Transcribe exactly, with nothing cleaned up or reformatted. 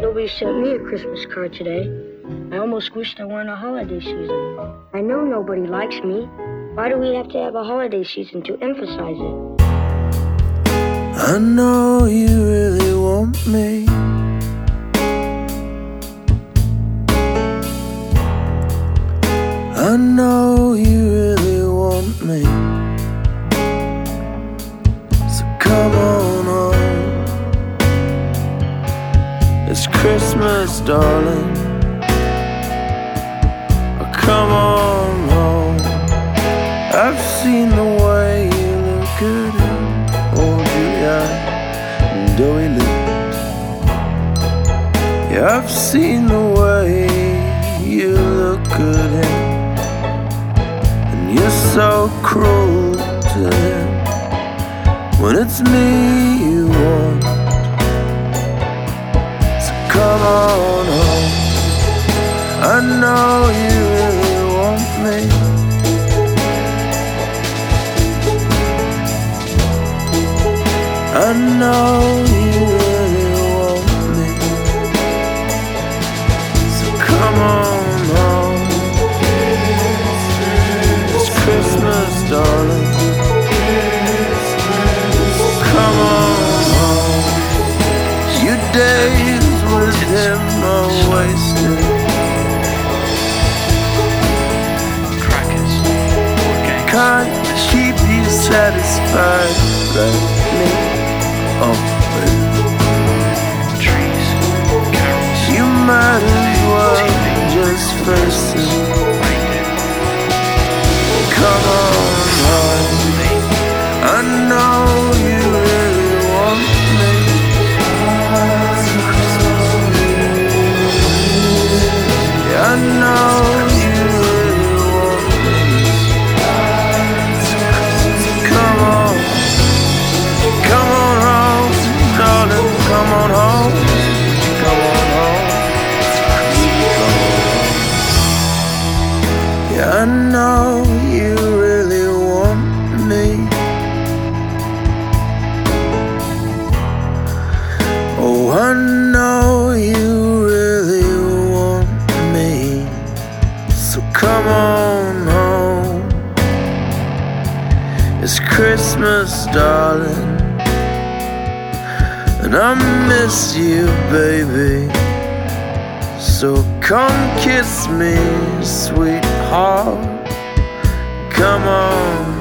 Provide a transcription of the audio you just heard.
Nobody sent me a Christmas card today. I almost wished I weren't a holiday season. I know nobody likes me. Why do we have to have a holiday season to emphasize it? I know you really want me. I know you really want me. So come on home. It's Christmas, darling. Oh, come on home. I've seen the way you look good in old Juliet and doughy lips. Yeah, I've seen the way you look good in. You're so cruel to him when it's me you want. So come on home. I know you really want me. I know you really want me. So come on home. Christmas, darling. Come on home. Your days with him are wasted. Can't keep you satisfied like me. Oh, baby. You might as well just face it. Come on home. I know you really want me. Yeah, I know you really want me. Come on, come on home, darling. Come on home. Come on home. Yeah, I know you really want me. Oh, I know you really want me. So come on home. It's Christmas, darling, and I miss you, baby. So come kiss me, sweetheart. Come on.